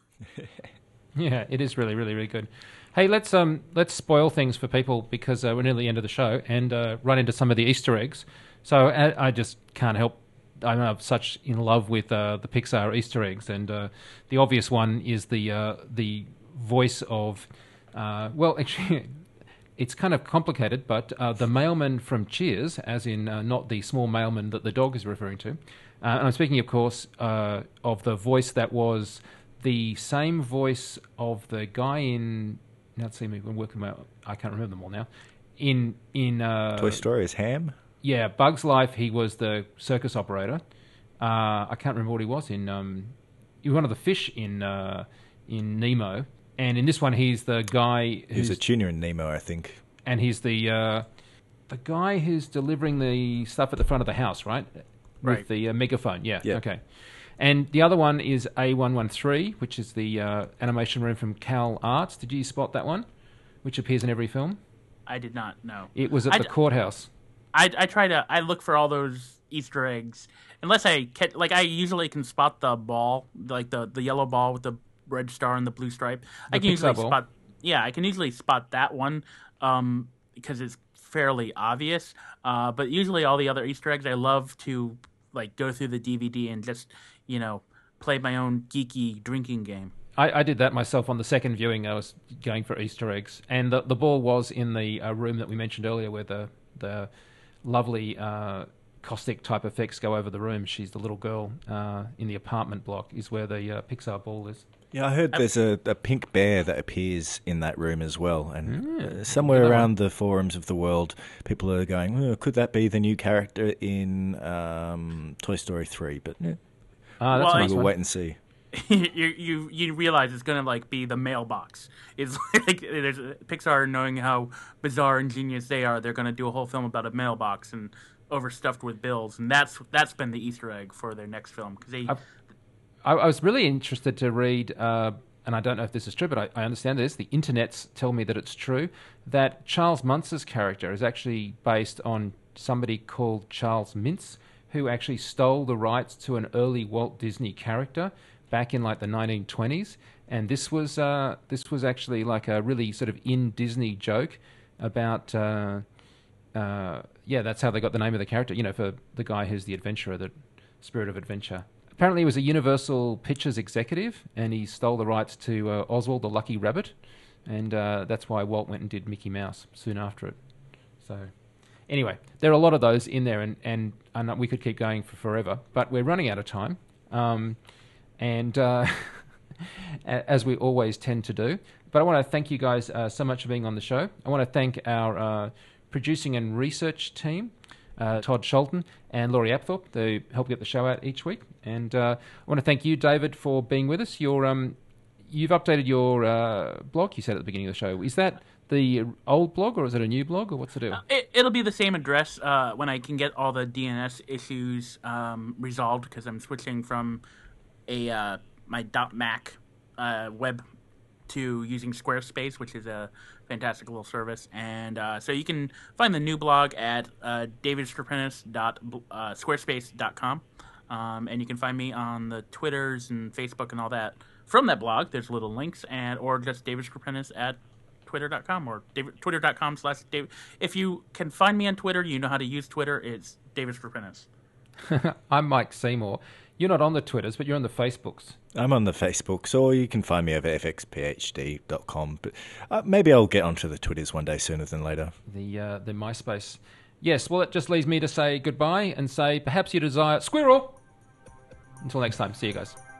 Yeah, it is really, really, really good. Hey, let's um let's spoil things for people because uh, we're near the end of the show and uh, run into some of the Easter eggs. So I, I just can't help. I'm such in love with uh, the Pixar Easter eggs, and uh, the obvious one is the uh, the voice of uh, well, actually. It's kind of complicated, but uh, the mailman from Cheers, as in uh, not the small mailman that the dog is referring to. Uh, and I'm speaking, of course, uh, of the voice that was the same voice of the guy in. Now, let's see me. We're working out. I can't remember them all now. In in uh, Toy Story is Ham. Yeah, Bug's Life. He was the circus operator. Uh, I can't remember what he was in. Um, he was one of the fish in uh, in Nemo. And in this one, he's the guy who's... He's a tuner in Nemo, I think. And he's the uh, the guy who's delivering the stuff at the front of the house, right? Right. With the uh, megaphone, yeah. Yeah. Okay. And the other one is A one one three, which is the uh, animation room from Cal Arts. Did you spot that one? Which appears in every film? I did not know. It was at I the d- courthouse. I I try to I look for all those Easter eggs unless I catch, like I usually can spot the ball, like the the yellow ball with the red star and the blue stripe. I can Pixar usually ball. spot. Yeah, I can usually spot that one um, because it's fairly obvious. Uh, but usually, all the other Easter eggs, I love to like go through the D V D and just you know play my own geeky drinking game. I, I did that myself on the second viewing. I was going for Easter eggs. And the, the ball was in the uh, room that we mentioned earlier where the, the lovely uh, caustic type effects go over the room. She's the little girl uh, in the apartment block is where the uh, Pixar ball is. Yeah, I heard there's a, a pink bear that appears in that room as well. And Mm. uh, somewhere Look at that around the forums of the world, people are going, oh, could that be the new character in um, Toy Story three? But yeah, Ah, that's Well, a I- nice we'll one. wait and see. you you you realize it's gonna like be the mailbox. It's like there's Pixar knowing how bizarre and genius they are. They're gonna do a whole film about a mailbox and overstuffed with bills, and that's that's been the Easter egg for their next film because they. I've- I, I was really interested to read, uh, and I don't know if this is true, but I, I understand this. The internets tell me that it's true, that Charles Muntz's character is actually based on somebody called Charles Mintz, who actually stole the rights to an early Walt Disney character back in like the nineteen twenties. And this was uh, this was actually like a really sort of in Disney joke about, uh, uh, yeah, that's how they got the name of the character, you know, for the guy who's the adventurer, the spirit of adventure. Apparently, he was a Universal Pictures executive, and he stole the rights to uh, Oswald the Lucky Rabbit, and uh, that's why Walt went and did Mickey Mouse soon after it. So, anyway, there are a lot of those in there, and, and, and we could keep going for forever, but we're running out of time, um, and uh, as we always tend to do. But I want to thank you guys uh, so much for being on the show. I want to thank our uh, producing and research team, Uh, Todd Sholton and Laurie Apthorpe, they help get the show out each week. And uh, I want to thank you, David, for being with us. Your, um, you've updated your uh, blog, you said at the beginning of the show. Is that the old blog, or is it a new blog, or what's the deal? It, it'll be the same address uh, when I can get all the D N S issues um, resolved because I'm switching from a uh, my .mac uh, web to using Squarespace, which is a fantastic little service. And uh, so you can find the new blog at uh, david stripenis dot squarespace dot com. Um, and you can find me on the Twitters and Facebook and all that from that blog. There's little links, and or just David Stripenis at twitter dot com or David, twitter dot com slash David. If you can find me on Twitter, you know how to use Twitter. It's David Stripenis. I'm Mike Seymour. You're not on the Twitters, but you're on the Facebooks. I'm on the Facebooks, or you can find me over f x p h d dot com. But uh, maybe I'll get onto the Twitters one day sooner than later. The uh, the MySpace. Yes, well, it just leaves me to say goodbye and say perhaps you desire squirrel. Until next time, see you guys.